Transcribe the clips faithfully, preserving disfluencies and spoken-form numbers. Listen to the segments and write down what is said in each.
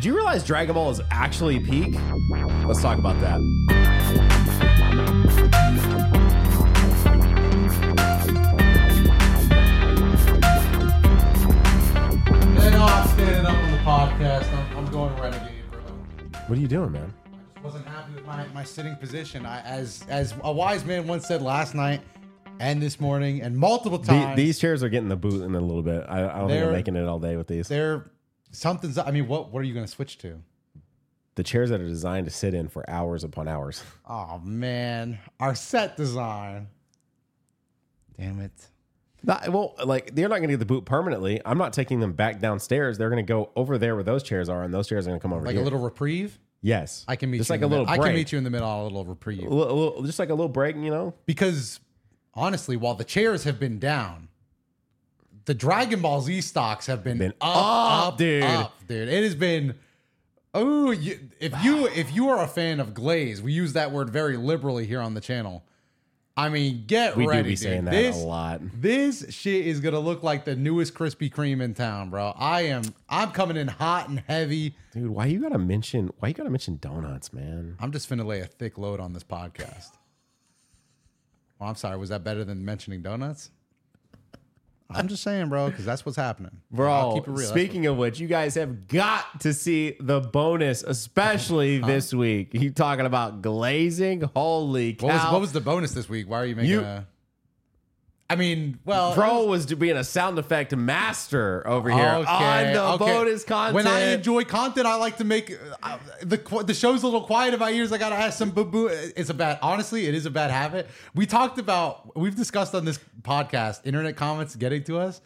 Did you realize Dragon Ball is actually peak? Let's talk about that. They know I'm standing up on the podcast. I'm, I'm going renegade, bro. What are you doing, man? I just wasn't happy with my, my sitting position. I, as as a wise man once said last night and this morning and multiple The, times. these chairs are getting the boot in a little bit. I, I don't think They're- I'm making it all day with these. They're something's. I mean, what what are you going to switch to? The chairs that are designed to sit in for hours upon hours. Oh man, our set design. Damn it. Not, well, like they're not going to get the boot permanently. I'm not taking them back downstairs. They're going to go over there where those chairs are, and those chairs are going to come over Like here. a little reprieve. Yes, I can meet just you like in a the little. middle. Break. I can meet you in the middle on a little reprieve. A little, a little, just like a little break, you know. Because honestly, while the chairs have been down, the Dragon Ball Z stocks have been, Been up, up, up, dude. up, dude. It has been. Oh, you, if you if you are a fan of Glaze, we use that word very liberally here on the channel. I mean, get We ready, do be dude. saying that this, a lot. This shit is gonna look like the newest Krispy Kreme in town, bro. I am. I'm coming in hot and heavy. Dude, why you gotta mention? Why you gotta mention donuts, man? I'm just finna lay a thick load on this podcast. Well, I'm sorry. Was that better than mentioning donuts? I'm just saying, bro, because that's what's happening. I'll Bro, keep it real. That's speaking of which, you guys have got to see the bonus, especially this week. You talking about glazing? Holy cow. what, what was what was the bonus this week? Why are you making You- a? I mean, well, Bro was being a sound effect master over here on the okay. bonus content. When I enjoy content, I like to make uh, the the show's a little quiet in my ears. I gotta have some boo boo. It's a bad, honestly, it is a bad habit. We talked about, we've discussed on this podcast, internet comments getting to us.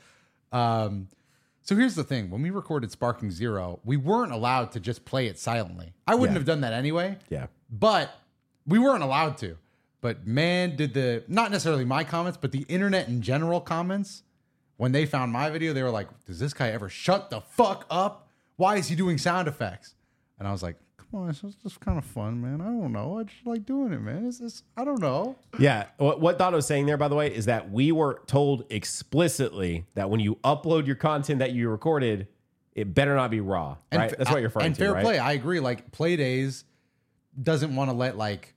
Um, so here's the thing: when we recorded Sparking Zero, we weren't allowed to just play it silently. I wouldn't Yeah. have done that anyway. Yeah. But we weren't allowed to. But man, did the, not necessarily my comments, but the internet in general comments, when they found my video, they were like, does this guy ever shut the fuck up? Why is he doing sound effects? And I was like, come on, it's just, just kind of fun, man. I don't know. I just like doing it, man. It's just, I don't know. Yeah. What, what Dotto was saying there, by the way, is that we were told explicitly that when you upload your content that you recorded, it better not be raw, And right? fa- That's what you're referring and to, fair right? play, I agree. Like, Playdays doesn't want to let, like,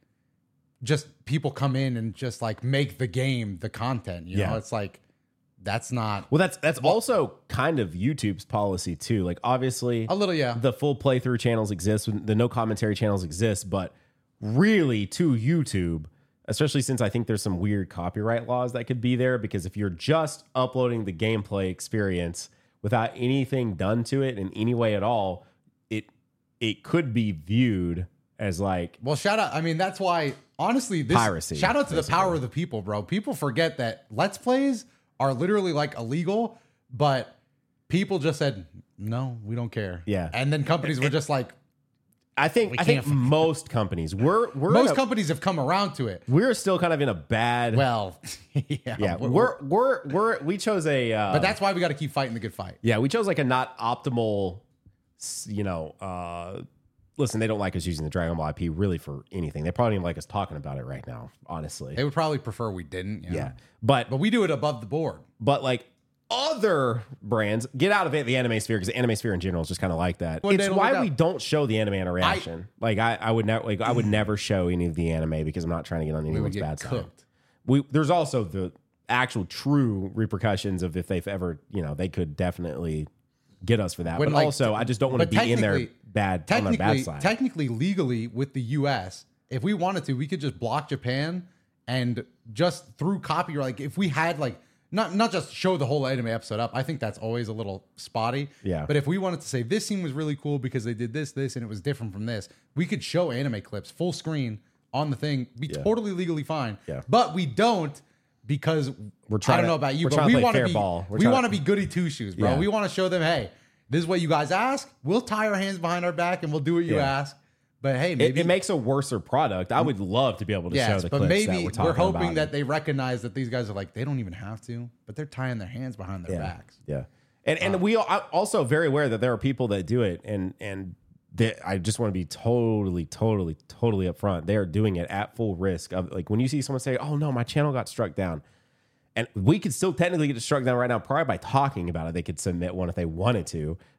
just people come in and just, like, make the game the content. You Yeah. know, it's like, that's not Well, that's that's also kind of YouTube's policy too. Like, obviously, a little, yeah. the full playthrough channels exist, the no commentary channels exist, but really to YouTube, especially since I think there's some weird copyright laws that could be there, because if you're just uploading the gameplay experience without anything done to it in any way at all, it it could be viewed as like, Well, shout out. I mean, that's why, honestly, this Piracy, shout out to basically. the power of the people, bro. People forget that Let's Plays are literally like illegal, but people just said, no, we don't care. Yeah. And then companies were just like, I think We I think can't- most companies we're we're most in a- companies have come around to it. we're still kind of in a bad Well, yeah. yeah we're we're we're we chose a uh, but that's why we got to keep fighting the good fight. yeah we chose like a not optimal s- you know uh listen, they don't like us using the Dragon Ball I P really for anything. They probably don't even like us talking about it right now, honestly. They would probably prefer we didn't. You know? Yeah, but But we do it above the board. but like other brands get out of it, the anime sphere, because the anime sphere in general is just kind of like that. Well, they It's don't why look we up. don't show the anime interaction. like I, I would never like I would never show any of the anime because I'm not trying to get on We would anyone's get bad side. cooked. We there's also the actual true repercussions of if they've ever, you know, they could definitely get us for that. When, but like, also, I just don't want to but be in their technically- bad on their bad Technically, side. technically, legally, with the U S, if we wanted to, we could just block Japan and just through copyright. Like if we had like not not just show the whole anime episode up. I think that's always a little spotty. Yeah. But if we wanted to say this scene was really cool because they did this, this, and it was different from this, we could show anime clips full screen on the thing. Be Yeah. totally legally fine. Yeah. But we don't. Because We're I trying don't to- know about you, we're but trying to we play want to fair be ball. We're we trying want to- to be goody two shoes, bro. Yeah. We want to show them, hey, this is what you guys ask. We'll tie our hands behind our back and we'll do what you Yeah. ask. But hey, it, maybe it makes a worser product. I would love to be able to show yes, the but clips maybe that we're we're, talking hoping about. that they recognize that these guys are like they don't even have to, but they're tying their hands behind their yeah. backs. Yeah, and and we are also very aware that there are people that do it, and and they, I just want to be totally, totally, totally upfront. They are doing it at full risk of like when you see someone say, "Oh no, my channel got struck down." And we could still technically get struck down right now, probably by talking about it. They could submit one if they wanted to.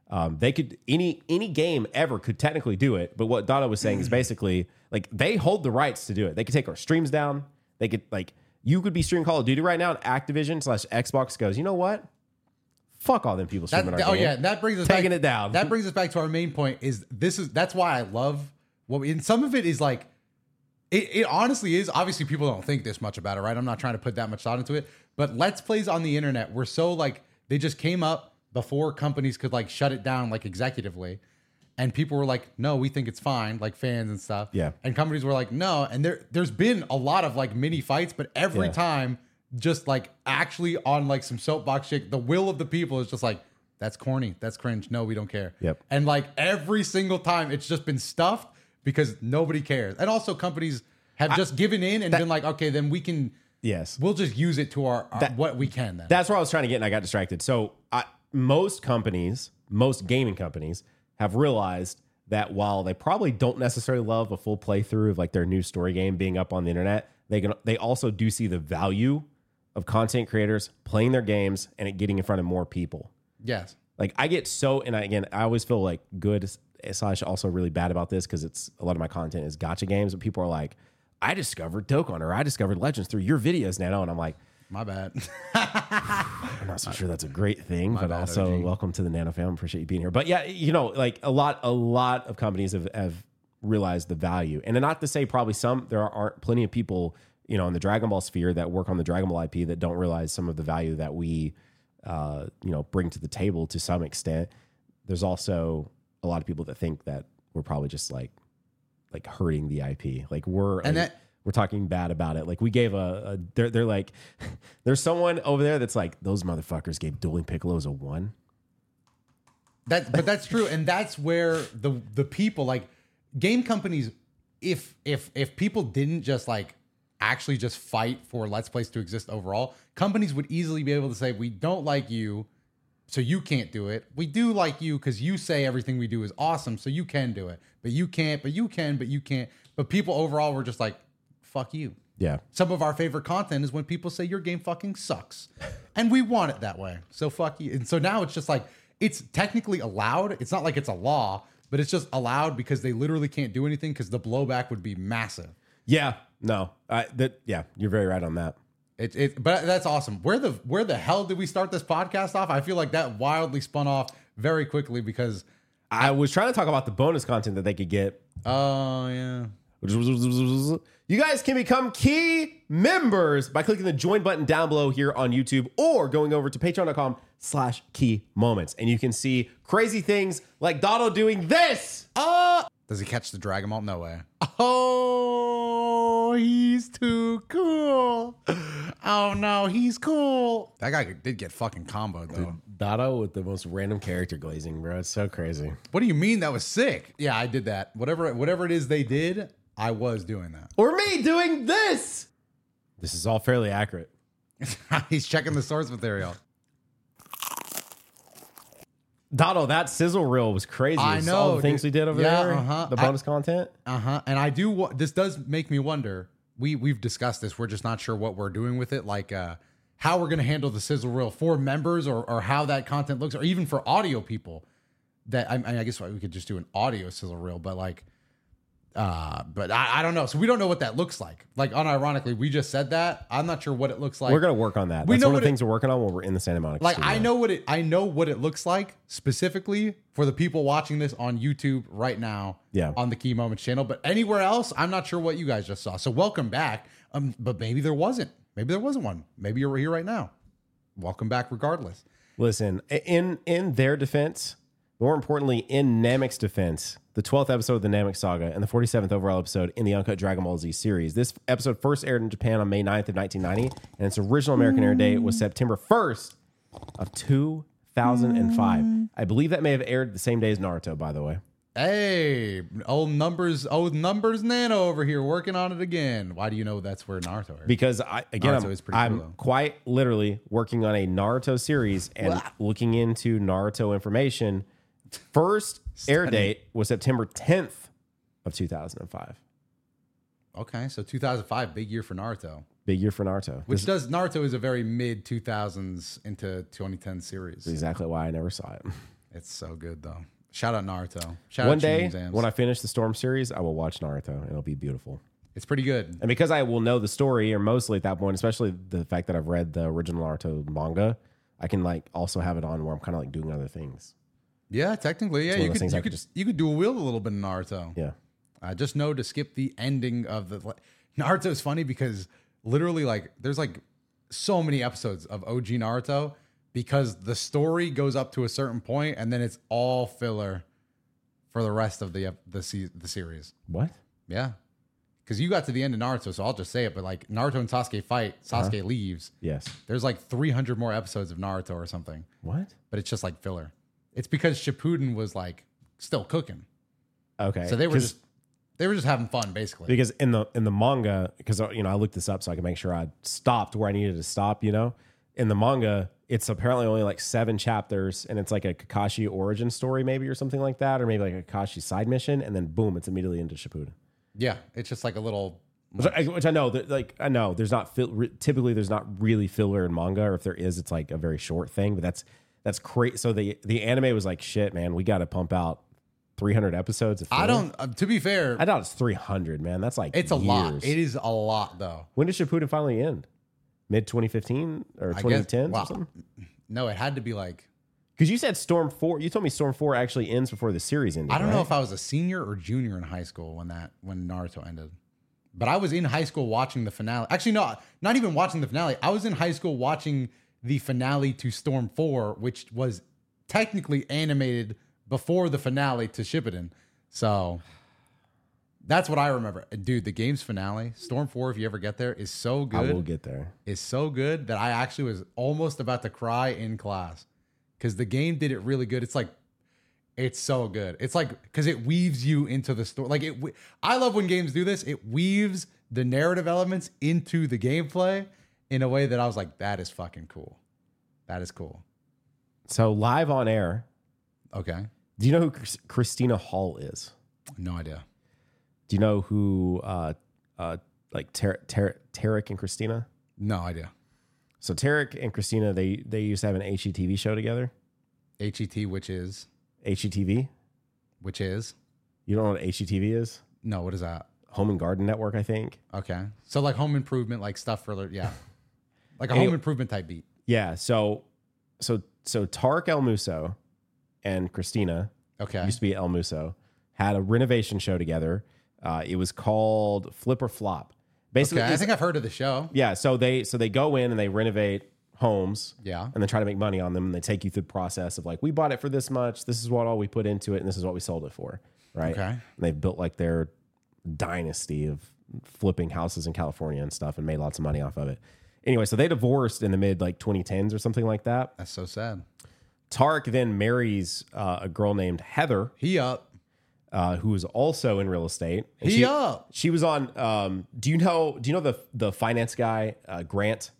Um, they could any any game ever could technically do it, but what Donna was saying is basically like they hold the rights to do it. They could take our streams down. They could like you could be streaming Call of Duty right now, and Activision slash Xbox goes, you know what? Fuck all them people That, streaming our oh game. yeah, that brings us Taking back, it down. That brings us back to our main point. Is this is that's why I love what we, and some of it is like it, it honestly is. Obviously, people don't think this much about it, right? I'm not trying to put that much thought into it, but Let's Plays on the internet were so like they just came up before companies could like shut it down like executively, and people were like, no, we think it's fine, like fans and stuff. Yeah. And companies were like, no, and there there's been a lot of like mini fights, but every Yeah. time just like actually on like some soapbox shit, the will of the people is just like, that's corny. That's cringe. No, we don't care. Yep. And like every single time it's just been stuffed because nobody cares. And also companies have just given in and that- been like, okay, then we can, Yes. we'll just use it to our, our That- what we can then. That's where I was trying to get, and I got distracted. So, I, most companies, most gaming companies, have realized that while they probably don't necessarily love a full playthrough of like their new story game being up on the internet, they can they also do see the value of content creators playing their games and it getting in front of more people. Yes. Like I get so, and I, again, I always feel like good slash also really bad about this because it's a lot of my content is gacha games, but people are like, I discovered Dokkan or I discovered Legends through your videos, Nano, and I'm like, My bad. I'm not so sure that's a great thing, but bad, also O G. welcome to the Nano family. Appreciate you being here. But yeah, you know, like a lot, a lot of companies have, have realized the value, and not to say probably some there aren't plenty of people, you know, in the Dragon Ball sphere that work on the Dragon Ball I P that don't realize some of the value that we, uh, you know, bring to the table to some extent. There's also a lot of people that think that we're probably just like, like hurting the I P. Like we're And like, that- we're talking bad about it. Like we gave a, a they're, they're like, there's someone over there that's like, those motherfuckers gave Dueling Piccolos a one. That, but that's true, and that's where the the people like game companies. If if if people didn't just like actually just fight for Let's Plays to exist overall, companies would easily be able to say, we don't like you, so you can't do it. We do like you because you say everything we do is awesome, so you can do it. But you can't. But you can. But you can't. But people overall were just like, fuck you. Yeah. Some of our favorite content is when people say your game fucking sucks. And we want it that way. So fuck you. And so now it's just like, it's technically allowed. It's not like it's a law, but it's just allowed because they literally can't do anything because the blowback would be massive. Yeah. No. I that yeah, you're very right on that. It, it, but that's awesome. Where the where the hell did we start this podcast off? I feel like that wildly spun off very quickly because, I was trying to talk about the bonus content that they could get. oh yeah. You guys can become key members by clicking the join button down below here on YouTube or going over to patreon.com slash key moments. And you can see crazy things like Dotto doing this. Uh, does he catch the Dragon Ball? No way. Oh, he's too cool. Oh no, he's cool. That guy did get fucking comboed though. Dotto with the most random character glazing, bro. It's so crazy. What do you mean that was sick? Yeah, I did that. Whatever, whatever it is they did, I was doing that. Or me doing this. This is all fairly accurate. He's checking the source material. Dotto, that sizzle reel was crazy. I It's all know, the things dude. we did over Yeah, there. uh-huh. The I- bonus content. Uh huh. And I do. wa- This does make me wonder. We we've discussed this. We're just not sure what we're doing with it. Like uh, how we're going to handle the sizzle reel for members, or or how that content looks, or even for audio people. That I, I mean, I guess we could just do an audio sizzle reel, but like, uh, but I, I don't know. So we don't know what that looks like. Like, unironically, we just said that. I'm not sure what it looks like. We're gonna work on that. We That's know one of what the it- things we're working on when we're in the Santa Monica. Like studio. I know what it I know what it looks like specifically for the people watching this on YouTube right now, Yeah. on the Key Moments channel, but anywhere else, I'm not sure what you guys just saw. So welcome back. Um, but maybe there wasn't. Maybe there wasn't one. Maybe you're here right now. Welcome back regardless. Listen, in in their defense, more importantly, in Namek's defense, the twelfth episode of the Namek Saga and the forty-seventh overall episode in the Uncut Dragon Ball Z series. This episode first aired in Japan on May ninth of nineteen ninety, and its original American air date was September first of two thousand five. I believe that may have aired the same day as Naruto, by the way. Hey, old numbers, old numbers Nano over here working on it again. Why do you know that's where Naruto is? Because I again, Naruto I'm, is pretty I'm cool, though. quite literally working on a Naruto series and Blah. looking into Naruto information. First air date was September tenth of two thousand five. Okay, so two thousand five, big year for Naruto. Big year for Naruto. Which This does Naruto is a very mid two thousands into twenty ten series. is exactly why I never saw it. It's so good though. Shout out Naruto. Shout One out day, Shin Zams. when I finish the Storm series, I will watch Naruto, and it'll be beautiful. It's pretty good. And because I will know the story, or mostly at that point, especially the fact that I've read the original Naruto manga, I can like also have it on where I'm kind of like doing other things. Yeah, technically, yeah. one of You those could, things I you, could could, just- you could dual wield a little bit in Naruto. Yeah. I just know to skip the ending of the Naruto is funny because literally like there's like so many episodes of O G Naruto because the story goes up to a certain point and then it's all filler for the rest of the ep- the se- the series. What? Yeah. Cuz you got to the end of Naruto, so I'll just say it, but like Naruto and Sasuke fight, Sasuke leaves. Yes. There's like three hundred more episodes of Naruto or something, What? but it's just like filler. It's because Shippuden was like still cooking. Okay. So they were 'Cause- just they were just having fun basically. because in the in the manga, because you know I looked this up so I could make sure I stopped where I needed to stop. You know, in the manga, it's apparently only like seven chapters, and it's like a Kakashi origin story, maybe or something like that, or maybe like a Kakashi side mission, and then boom, it's immediately into Shippuden. Yeah, it's just like a little. Which I, which I know, that, like I know, there's not fill, re- typically there's not really filler in manga, or if there is, it's like a very short thing. But that's that's crazy. So the the anime was like, shit, man, we got to pump out three hundred episodes. Of filler. I don't. Uh, to be fair, I doubt it's three hundred, man. That's like it's a years. lot. It is a lot, though. When did Shippuden finally end? Mid twenty fifteen or I twenty guess- ten wow. or something? No, it had to be like. Because you said Storm four. You told me Storm four actually ends before the series ended. I don't know right? if I was a senior or junior in high school when that when Naruto ended, but I was in high school watching the finale. Actually, no, not even watching the finale. I was in high school watching the finale to Storm four, which was technically animated before the finale to Shippuden. So that's what I remember. Dude, the game's finale, Storm four, if you ever get there, is so I will good. get there. Is so good that I actually was almost about to cry in class because the game did it really good. It's like, it's so good. It's like, because it weaves you into the story. Like, it. we- I love when games do this. It weaves the narrative elements into the gameplay in a way that I was like, that is fucking cool. That is cool. So live on air. Okay. Do you know who Chris- Christina Hall is? No idea. Do you know who uh, uh, like Ter- Ter- Tarek and Christina? No idea. So Tarek and Christina, they they used to have an H G T V show together. H E T, which is, H G T V. which is, You don't know what H G T V is? no, what is that? Home and Garden Network, I think. Okay. So like home improvement, like stuff for, the- yeah. Like a Anyway. home improvement type beat. Yeah. So so so Tarek El Muso and Christina Okay. used to be El Muso had a renovation show together. Uh, it was called Flip or Flop. Basically, Okay. I it's- think I've heard of the show. yeah. So they so they go in and they renovate homes. Yeah. And then try to make money on them. And they take you through the process of like, we bought it for this much. This is what all we put into it, and this is what we sold it for. Right. Okay. And they've built like their dynasty of flipping houses in California and stuff, and made lots of money off of it. Anyway, so they divorced in the mid like twenty tens or something like that. That's so sad. Tarek then marries uh, a girl named Heather, He up. uh, who is also in real estate. And He she, up. She was on. Um, do you know? Do you know the the finance guy uh, Grant?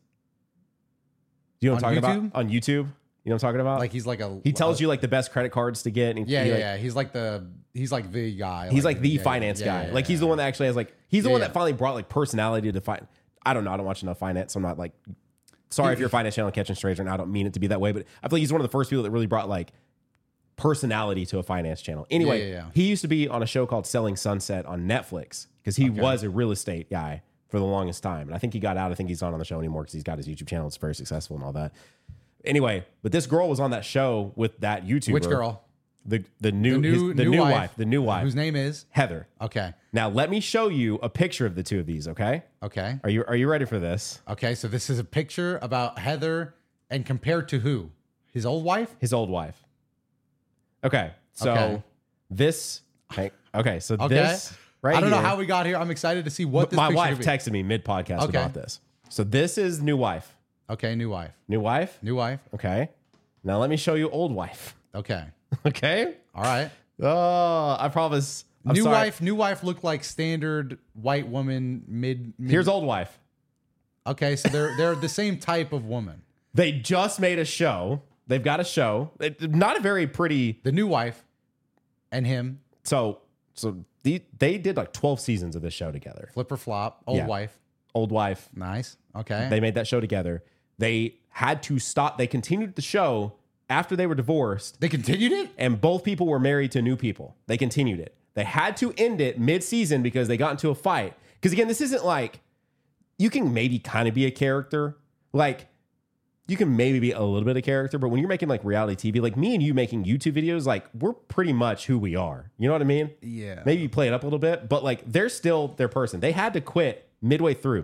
Do you know what I'm On talking YouTube? about on YouTube? You know what I'm talking about? Like he's like a. he tells a- you like the best credit cards to get. And Yeah, he, yeah, like, yeah. He's like the. He's like the guy. He's like the yeah, finance yeah, guy. yeah, like he's yeah. the one that actually has like he's the Yeah, one yeah. that finally brought like personality to find. I don't know. I don't watch enough finance. So I'm not like. Sorry if you're a finance channel catching strays, and I don't mean it to be that way, but I feel like he's one of the first people that really brought like personality to a finance channel. Anyway, Yeah, yeah, yeah. he used to be on a show called Selling Sunset on Netflix because he was a real estate guy for the longest time, and I think he got out. I think he's not on the show anymore because he's got his YouTube channel. It's very successful and all that. Anyway, but this girl was on that show with that YouTuber. Which girl? The the new The new his- the new, new wife. wife. The new wife. Whose name is? Heather. Okay. Now let me show you a picture of the two of these. Okay, Okay. are you are you ready for this? Okay. So this is a picture about Heather and compared to who? His old wife? His old wife. Okay, so Okay. this. Okay, okay, so Okay. this right I don't know here- how we got here. I'm excited to see what this my picture wife could be. texted me mid podcast Okay. about this. So this is new wife. Okay. New wife. New wife. New wife. Okay. Now let me show you old wife. Okay. Okay. All right. Oh, I promise. I'm new sorry. wife. New wife looked like standard white woman mid. mid Here's old wife. Okay. So they're they're the same type of woman. They just made a show. They've got a show. It, not a very pretty. The new wife and him. So so the, they did like twelve seasons of this show together. Flip or flop. Old Yeah. wife. Old wife. Nice. Okay. They made that show together. They had to stop. They continued the show after they were divorced, They continued it? and both people were married to new people. They continued it. They had to end it mid-season because they got into a fight. Because again, this isn't like you can maybe kind of be a character. Like you can maybe be a little bit of character, but when you're making like reality T V, like me and you making YouTube videos, like we're pretty much who we are. You know what I mean? Yeah. Maybe you play it up a little bit, but like they're still their person. They had to quit midway through.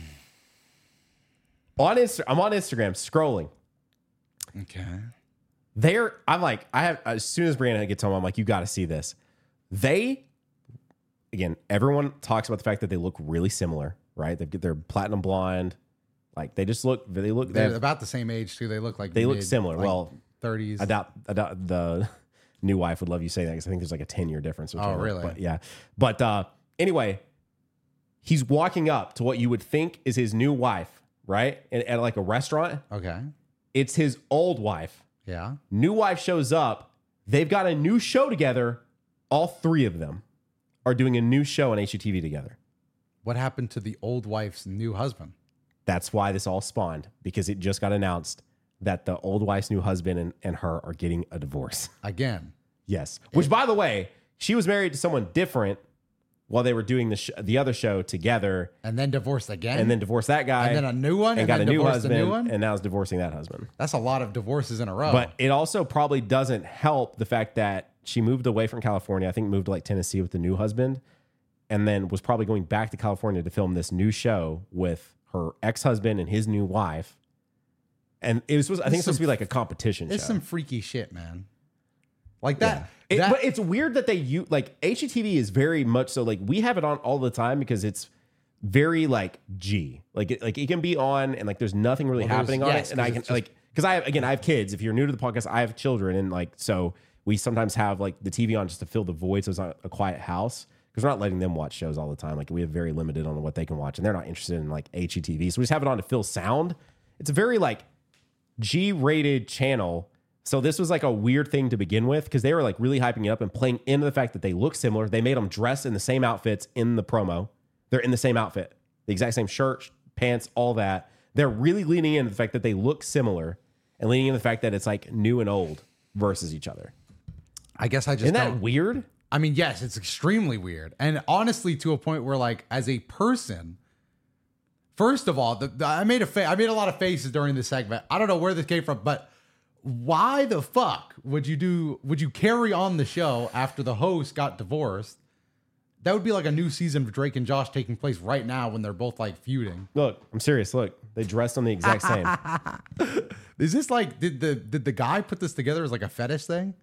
on Insta- I'm on Instagram scrolling. Okay. They're, I'm like, I have, as soon as Brianna gets home, I'm like, you got to see this. They, again, everyone talks about the fact that they look really similar, right? They've, they're platinum blonde. Like they just look, they look, they They're have, about the same age too. They look like they look mid, similar. like Well, thirties. I doubt, I doubt the new wife would love you saying that because I think there's like a ten year difference. Oh, between them. really? But yeah. But uh, anyway, he's walking up to what you would think is his new wife, right? At, at like a restaurant. Okay. It's his old wife. Yeah. New wife shows up. They've got a new show together. All three of them are doing a new show on H G T V together. What happened to the old wife's new husband? That's why this all spawned, because it just got announced that the old wife's new husband and, and her are getting a divorce. Again. Yes. Which, by the way, she was married to someone different while they were doing the sh- the other show together, And then divorced again? and then divorced that guy, And then a new one? and, And got then a new divorced a husband, new one? and now is divorcing that husband. That's a lot of divorces in a row. But it also probably doesn't help the fact that she moved away from California. I think moved to like Tennessee with the new husband, and then was probably going back to California to film this new show with her ex-husband and his new wife. And it was supposed, I think it's supposed to be like a competition it's show. some freaky shit, man. Like that. It- that but it's weird that they use like H G T V is very much so like we have it on all the time because it's very like G. Like it, like it can be on and like there's nothing really Well, there's- happening on yes, it. And I 'cause can it's just- like because I have again I have kids. If you're new to the podcast, I have children and like so we sometimes have like the T V on just to fill the void so it's not a quiet house. Because we're not letting them watch shows all the time. Like we have very limited on what they can watch, and they're not interested in like H G T V. So we just have it on to fill sound. It's a very like G-rated channel. So this was like a weird thing to begin with because they were like really hyping it up and playing into the fact that they look similar. They made them dress in the same outfits in the promo. They're in the same outfit, the exact same shirt, pants, all that. They're really leaning into the fact that they look similar and leaning into the fact that it's like new and old versus each other. I guess I just Isn't that don't. weird? I mean, yes, it's extremely weird. And honestly, to a point where, like, as a person, first of all, the, the, I made a fa- I made a lot of faces during this segment. I don't know where this came from, but why the fuck would you do? Would you carry on the show after the host got divorced? That would be like a new season of Drake and Josh taking place right now when they're both like feuding. Look, I'm serious. Look, they dressed on the exact same. Is this like did the did the guy put this together as like a fetish thing?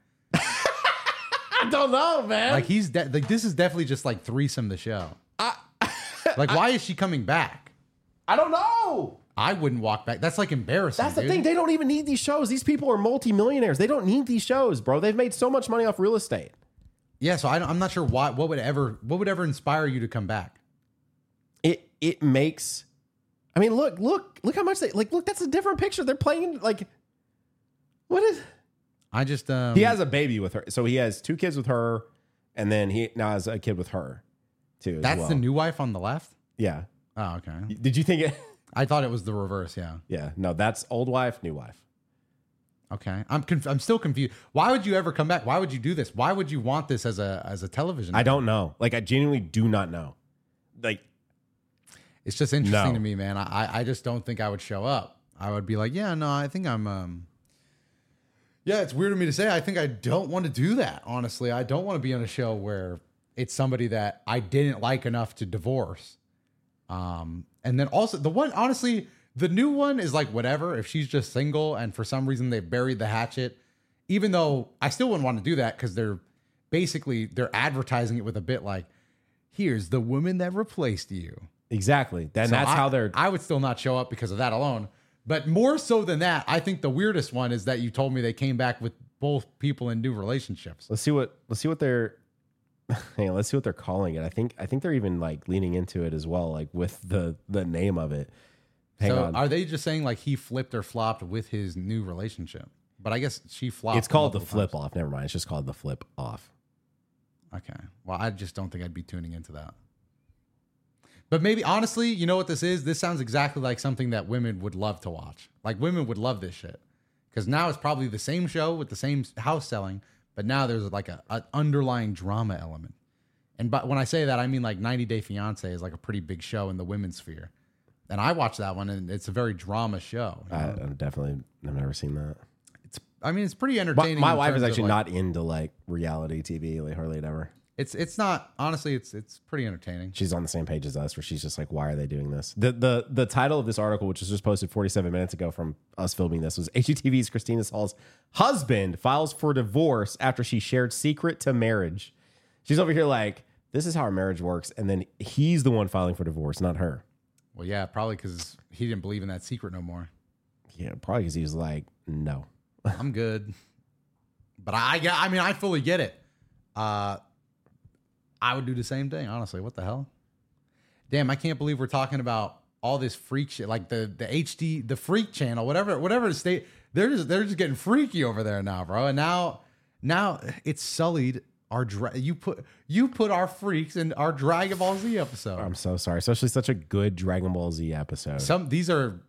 I don't know, man. Like he's de- like this is definitely just like threesome the show. Like why is she coming back? I don't know. I wouldn't walk back. That's like embarrassing. That's the dude. thing. They don't even need these shows. These people are multimillionaires. They don't need these shows, bro. They've made so much money off real estate. Yeah, so I don't, I'm not sure why. What would ever what would ever inspire you to come back? It it makes. I mean, look, look, look how much they like. Look, that's a different picture. They're playing like. What is? I just um, He has a baby with her, so he has two kids with her, and then he now has a kid with her, too. as that's well. the new wife on the left. Yeah. Oh, okay. Did you think it? I thought it was the reverse. Yeah. Yeah. No, that's old wife, new wife. Okay. I'm conf- I'm still confused. Why would you ever come back? Why would you do this? Why would you want this as a as a television? I don't know. Like, I genuinely do not know. Like, It's just interesting No. to me, man. I I just don't think I would show up. I would be like, yeah, no, I think I'm. um Yeah, it's weird of me to say. I think I don't want to do that. Honestly, I don't want to be on a show where it's somebody that I didn't like enough to divorce. Um, and then also the one, honestly, the new one is like whatever. If she's just single and for some reason they've buried the hatchet, even though I still wouldn't want to do that because they're basically they're advertising it with a bit like, here's the woman that replaced you. exactly. Then So that's I, how they're. I would still not show up because of that alone. But more so than that, I think the weirdest one is that you told me they came back with both people in new relationships. Let's see what. Let's see what they're. Hang on, let's see what they're calling it. I think. I think they're even like leaning into it as well, like with the the name of it. Hang so on. are they just saying like he flipped or flopped with his new relationship? But I guess she flopped. It's called the multiple flip times. off. Never mind. It's just called the flip off. Okay. Well, I just don't think I'd be tuning into that. But maybe honestly, you know what this is? This sounds exactly like something that women would love to watch. Like women would love this shit. Because now it's probably the same show with the same house selling, but now there's like a, an underlying drama element. And but when I say that, I mean like ninety Day Fiance is like a pretty big show in the women's sphere. And I watched that one, and it's a very drama show. You I, know? I'm definitely, I've never seen that. It's, I mean, it's pretty My, entertaining. my in wife is terms of, actually like- not into like reality T V, like hardly ever. It's it's not honestly. It's it's pretty entertaining. She's on the same page as us, where she's just like, "Why are they doing this?" The the the title of this article, which was just posted forty-seven minutes ago from us filming this, was H G T V's Christina Saul's husband files for divorce after she shared secret to marriage. She's over here like, "This is how our marriage works," and then he's the one filing for divorce, not her. Well, yeah, probably because he didn't believe in that secret no more. Yeah, probably because he was like, "No." I'm good, but I get. I mean, I fully get it. Uh, I would do the same thing, honestly. What the hell? Damn, I can't believe we're talking about all this freak shit, like the the H D, the Freak Channel, whatever, whatever the state. They're just they're just getting freaky over there now, bro. And now now it's sullied our dra- you put you put our freaks in our Dragon Ball Z episode. I'm so sorry, especially such a good Dragon Ball Z episode. Some these are.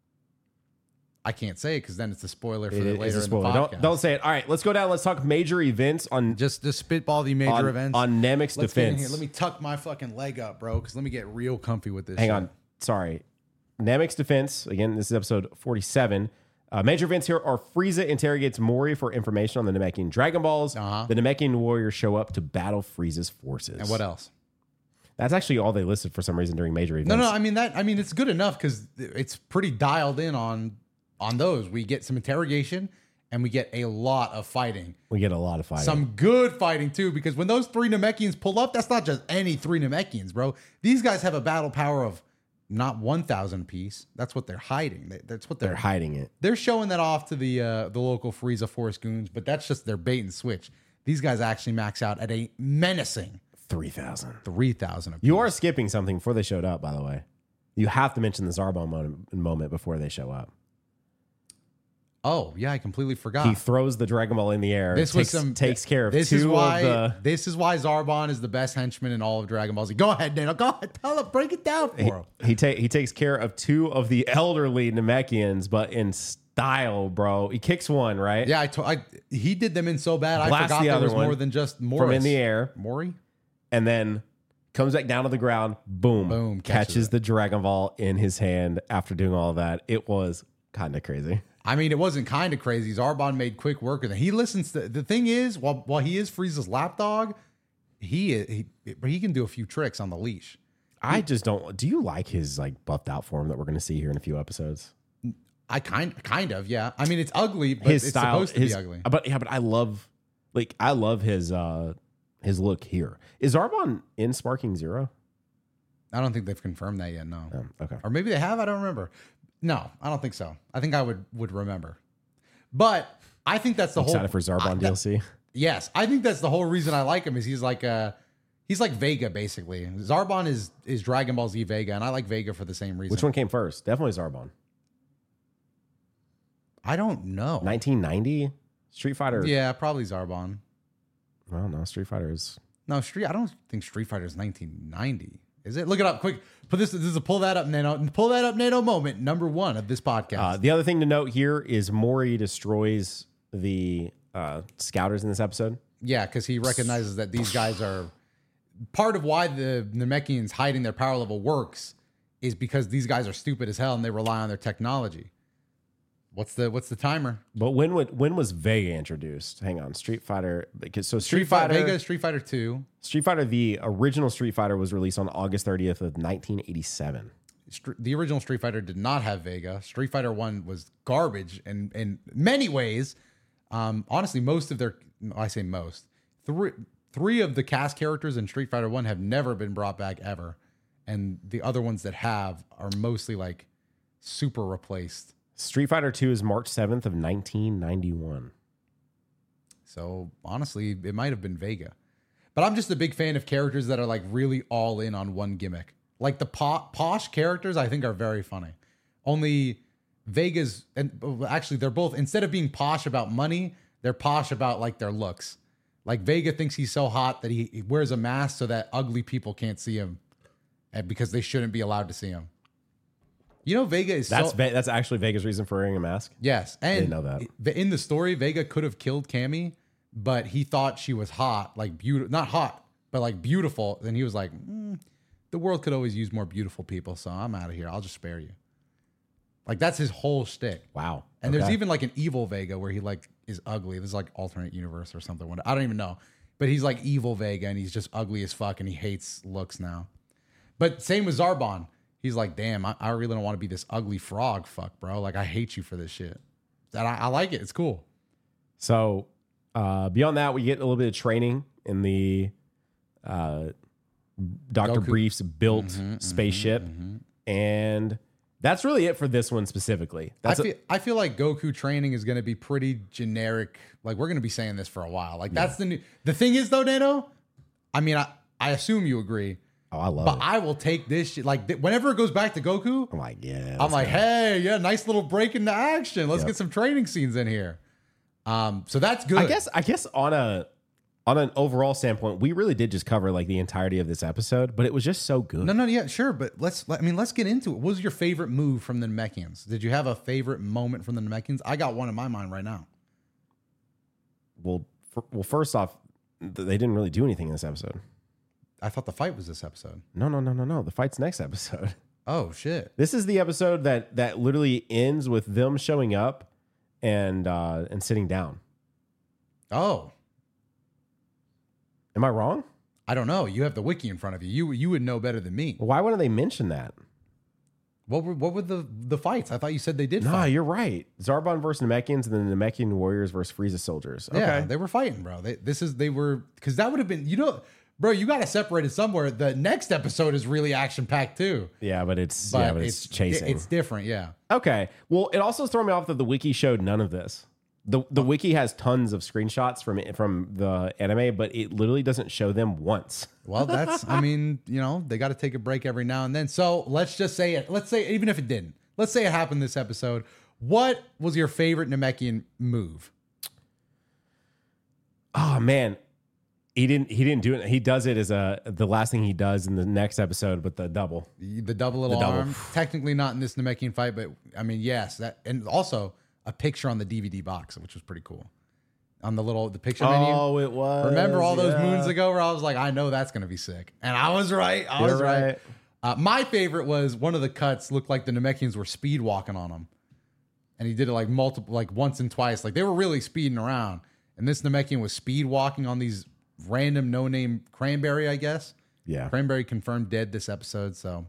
I can't say it because then it's a spoiler for It the is later a in the spoiler. podcast. Don't, don't say it. All right, let's go down. Let's talk major events on just just spitball the major on, events on Nemec's Let's get in defense. here. Let me tuck my fucking leg up, bro, because let me get real comfy with this. Hang shit. on. Sorry. Nemec's defense. Again, this is episode forty-seven. Uh, major events here are Frieza interrogates Mori for information on the Namekian Dragon Balls. Uh-huh. The Namekian warriors show up to battle Frieza's forces. And what else? That's actually all they listed for some reason during major events. No, no. I mean that. I mean it's good enough because it's pretty dialed in on on those. We get some interrogation and we get a lot of fighting. We get a lot of fighting. Some good fighting too, because when those three Namekians pull up, that's not just any three Namekians, bro. These guys have a battle power of not one thousand piece. That's what they're hiding. They- That's what They're they're hiding it. They're showing that off to the uh, the local Frieza Force goons, but that's just their bait and switch. These guys actually max out at a menacing three thousand. three thousand. You are skipping something before they showed up, by the way. You have to mention the Zarbon moment, moment before they show up. Oh yeah, I completely forgot. He throws the Dragon Ball in the air. This takes, was some takes care of this two is why, of the. This is why Zarbon is the best henchman in all of Dragon Ball Z. Go ahead, Daniel. Go ahead. Tell him. Break it down for him. He ta- he takes care of two of the elderly Namekians, but in style, bro. He kicks one, right? Yeah, I, to, I he did them in so bad. I Blast forgot the there other was one more than just Morris. From in the air, Mori. and then comes back down to the ground. Boom. Boom, catches Catches it. the Dragon Ball in his hand after doing all of that. It was kind of crazy. I mean, it wasn't kind of crazy. Zarbon made quick work of it. He listens to the thing is while while he is Frieza's lapdog, he he but he can do a few tricks on the leash. I just don't. Do you like his like buffed out form that we're going to see here in a few episodes? I kind kind of yeah. I mean, it's ugly, but His it's style, supposed to his, be ugly. But yeah, but I love like I love his uh his look here. Is Zarbon in Sparking Zero? I don't think they've confirmed that yet. No, Um, okay. or maybe they have. I don't remember. No, I don't think so. I think I would would remember. But I think that's the whole. Excited for Zarbon I- D L C. Yes, I think that's the whole reason I like him is he's like uh he's like Vega basically. Zarbon is is Dragon Ball Z Vega, and I like Vega for the same reason. Which one came first? Definitely Zarbon. I don't know. nineteen ninety Street Fighter. Yeah, probably Zarbon. Well, no, Street Fighter is. No, Street. I don't think Street Fighter is nineteen ninety. Is it? Look it up quick. Put this. This is a pull that up, NATO. Pull that up, NATO moment. Number one of this podcast. Uh, the other thing to note here is Mori destroys the uh, scouters in this episode. Yeah, because he recognizes that these guys are part of why the Namekians hiding their power level works is because these guys are stupid as hell and they rely on their technology. What's the what's the timer? But when would, when was Vega introduced? Hang on, Street Fighter. Because so Street, Street Fighter, Fighter, Vega, Street Fighter two. Street Fighter, the original Street Fighter was released on August thirtieth of nineteen eighty-seven. Str- The original Street Fighter did not have Vega. Street Fighter one was garbage in in many ways. Um, honestly, most of their I say most three three of the cast characters in Street Fighter one have never been brought back ever, and the other ones that have are mostly like super replaced. Street Fighter two is March seventh of nineteen ninety-one. So honestly, it might have been Vega. But I'm just a big fan of characters that are like really all in on one gimmick. Like the po- posh characters, I think are very funny. Only Vega's, and well, actually, they're both, instead of being posh about money, they're posh about like their looks. Like Vega thinks he's so hot that he, he wears a mask so that ugly people can't see him, and because they shouldn't be allowed to see him. You know, Vega is That's so, Ve- that's actually Vega's reason for wearing a mask. yes, and Didn't know that. the- in the story, Vega could have killed Cammy, but he thought she was hot, like beautiful, not hot, but like beautiful. And he was like, mm, the world could always use more beautiful people, so I'm out of here. I'll just spare you. Like that's his whole shtick. Wow. And there's Okay. even like an evil Vega where he like is ugly. This is like alternate universe or something. I don't even know. But he's like evil Vega and he's just ugly as fuck and he hates looks now. But same with Zarbon. He's like, damn, I, I really don't want to be this ugly frog fuck, bro. Like I hate you for this shit. And I, I like it. It's cool. So uh, beyond that, we get a little bit of training in the uh, Doctor Goku. Brief's built spaceship, and that's really it for this one specifically. That's I a- feel, I feel like Goku training is going to be pretty generic. Like we're going to be saying this for a while. Like that's the new. The thing is though, Nano. I mean, I, I assume you agree. oh, I love But it. I will take this shit. Like th- whenever it goes back to Goku, I'm like, yeah. I'm let's like, go. hey, yeah, nice little break into action. Let's Yep. get some training scenes in here. Um, so that's good. I guess I guess on a on an overall standpoint, we really did just cover like the entirety of this episode, but it was just so good. No, no, yeah, sure, but let's. I mean, let's get into it. What was your favorite move from the Namekians? Did you have a favorite moment from the Namekians? I got one in my mind right now. Well, for, well, first off, th- they didn't really do anything in this episode. I thought the fight was this episode. No, no, no, no, no. The fight's next episode. Oh shit! This is the episode that that literally ends with them showing up and uh and sitting down. Oh, Am I wrong? I don't know. You have the wiki in front of you. You you would know better than me. Why wouldn't they mention that? What were what were the the fights? I thought you said they did Nah, fight. you're right. Zarbon versus Namekians and then the Namekian warriors versus Frieza soldiers. Okay. Yeah, they were fighting, bro. They, this is they were because that would have been you know, bro. You got to separate it somewhere. The next episode is really action packed too. yeah, but it's But yeah, but it's, chasing. It's different, yeah. Okay. Well, it also threw me off that the wiki showed none of this. The the wiki has tons of screenshots from it, from the anime, but it literally doesn't show them once. Well, that's I mean, you know, they got to take a break every now and then. So let's just say it. Let's say even if it didn't, let's say it happened this episode. What was your favorite Namekian move? Oh man. He didn't he didn't do it. He does it as a the last thing he does in the next episode, but the double. The, the double little The double. arm. Technically not in this Namekian fight, but I mean, yes, that and also a picture on the D V D box, which was pretty cool. On the little the picture menu. Oh, it was. Remember all those yeah. moons ago where I was like, I know that's going to be sick. And I was right. I You're was right. right. Uh, my favorite was one of the cuts looked like the Namekians were speed walking on him. And he did it like multiple, like once and twice. Like they were really speeding around. And this Namekian was speed walking on these random no name Cranberry, I guess. Yeah. Cranberry confirmed dead this episode. So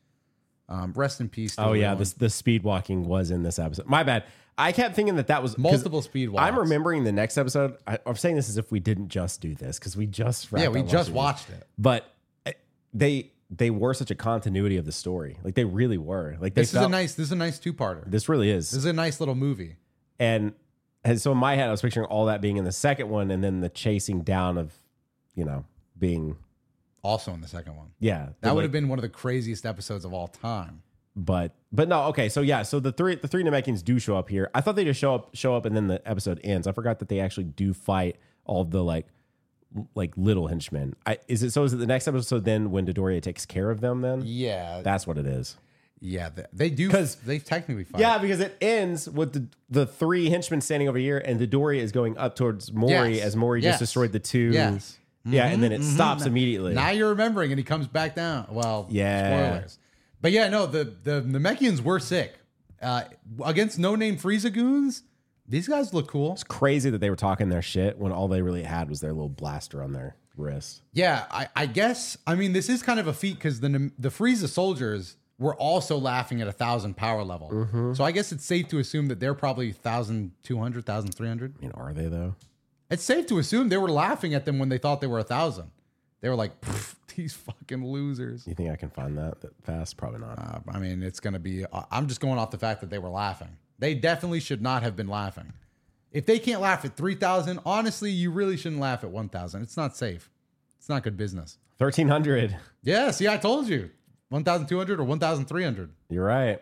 um, rest in peace. to Oh yeah, everyone. this the speed walking was in this episode. My bad. I kept thinking that that was 'cause Multiple speed walks. I'm remembering the next episode. I, I'm saying this as if we didn't just do this because we just wrapped Yeah, we up just watching watched this. it. But uh, they they were such a continuity of the story. Like they really were. Like they This is felt, a nice, this is a nice two parter. This really is. This is a nice little movie. and and so in my head, I was picturing all that being in the second one, and then the chasing down of, you know, being Also in the second one. yeah. That would have been one of the craziest episodes of all time. But but no, okay, so yeah, so the three the three Namekians do show up here. I thought they just show up show up and then the episode ends. I forgot that they actually do fight all of the like l- like little henchmen. I is it so is it the next episode then when Dodoria takes care of them then? Yeah. That's what it is. Yeah, they, they do 'Cause- they technically fight. Yeah, because it ends with the the three henchmen standing over here and Dodoria is going up towards Mori Yes. as Mori Yes. just destroyed the two. Yes. Yeah, and then it stops immediately. Now you're remembering, and he comes back down. Well, Yeah. spoilers. But yeah, no, the the Namekians were sick uh, against no name Frieza goons. These guys look cool. It's crazy that they were talking their shit when all they really had was their little blaster on their wrist. Yeah, I, I guess. I mean, this is kind of a feat because the the Frieza soldiers were also laughing at a thousand power level. Mm-hmm. So I guess it's safe to assume that they're probably thousand two hundred, thousand three hundred. I mean, are they though? It's safe to assume they were laughing at them when they thought they were a thousand. They were like, "Pff, these fucking losers. You think I can find that, that fast? Probably not. Uh, I mean, it's going to be, uh, I'm just going off the fact that they were laughing. They definitely should not have been laughing. If they can't laugh at three thousand, honestly, you really shouldn't laugh at one thousand. It's not safe. It's not good business. thirteen hundred. Yeah, see, I told you. one thousand two hundred or one thousand three hundred. You're right.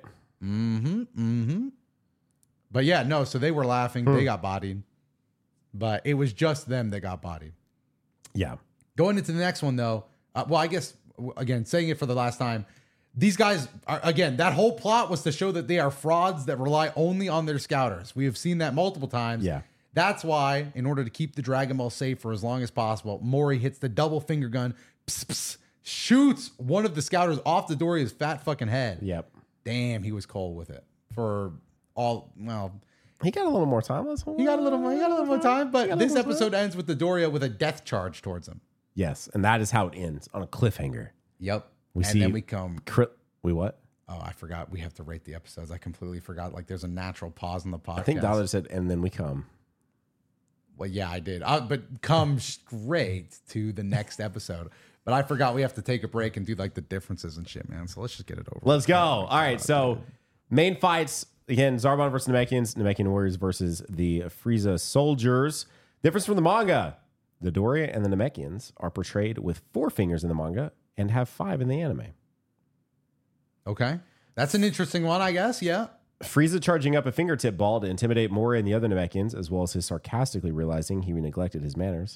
But yeah, no, so they were laughing. Hmm. They got bodied. But it was just them that got bodied. Yeah. Going into the next one, though, uh, well, I guess, w- again, saying it for the last time, These guys are, again, that whole plot was to show that they are frauds that rely only on their scouters. We have seen that multiple times. Yeah. That's why, in order to keep the Dragon Ball safe for as long as possible, Mori hits the double finger gun, pss, pss, shoots one of the scouters off the Doria's fat fucking head. Yep. Damn, he was cold with it for all, well, He got a little more time. Let's he got a little more, he got a little more time, but this little more episode ends with the Doria with a death charge towards him. Yes, and that is how it ends, on a cliffhanger. Yep. We and see- then we come. Cri- we what? Oh, I forgot. We have to rate the episodes. I completely forgot. Like, there's a natural pause in the podcast. I think Dollar said, and then we come. Well, yeah, I did. Uh, but come straight to the next episode. But I forgot we have to take a break and do like the differences and shit, man. So let's just get it over. Let's go. All right, so main fights, again, Zarbon versus Namekians, Namekian Warriors versus the Frieza Soldiers. Difference from the manga. The Doria and the Namekians are portrayed with four fingers in the manga and have five in the anime. Okay. That's an interesting one, I guess. Yeah. Frieza charging up a fingertip ball to intimidate Moria and the other Namekians, as well as his sarcastically realizing he neglected his manners,